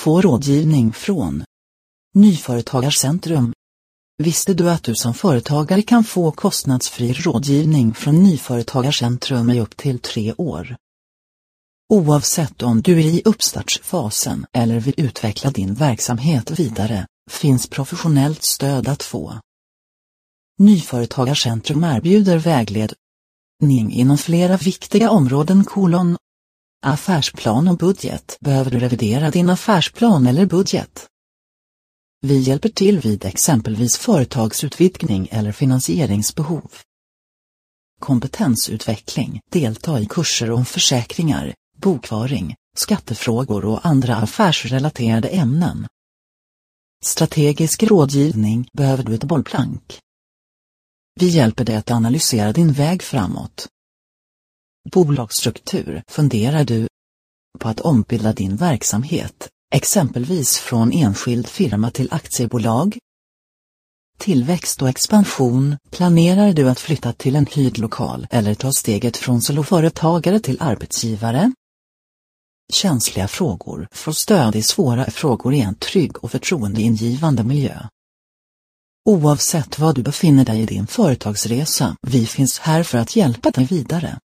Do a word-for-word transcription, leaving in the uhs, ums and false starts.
få rådgivning från Nyföretagarcentrum. Visste du att du som företagare kan få kostnadsfri rådgivning från Nyföretagarcentrum i upp till tre år? Oavsett om du är i uppstartsfasen eller vill utveckla din verksamhet vidare, finns professionellt stöd att få. Nyföretagarcentrum erbjuder vägledning inom flera viktiga områden kolon. Affärsplan och budget. Behöver du revidera din affärsplan eller budget? Vi hjälper till vid exempelvis företagsutvidgning eller finansieringsbehov. Kompetensutveckling. Delta i kurser om försäkringar, bokföring, skattefrågor och andra affärsrelaterade ämnen. Strategisk rådgivning. Behöver du ett bollplank? Vi hjälper dig att analysera din väg framåt. Bolagsstruktur. Funderar du på att ombilda din verksamhet, exempelvis från enskild firma till aktiebolag? Tillväxt och expansion. Planerar du att flytta till en hyrd lokal eller ta steget från soloföretagare till arbetsgivare? Känsliga frågor. Få stöd i svåra frågor i en trygg och förtroendeingivande miljö. Oavsett var du befinner dig i din företagsresa, vi finns här för att hjälpa dig vidare.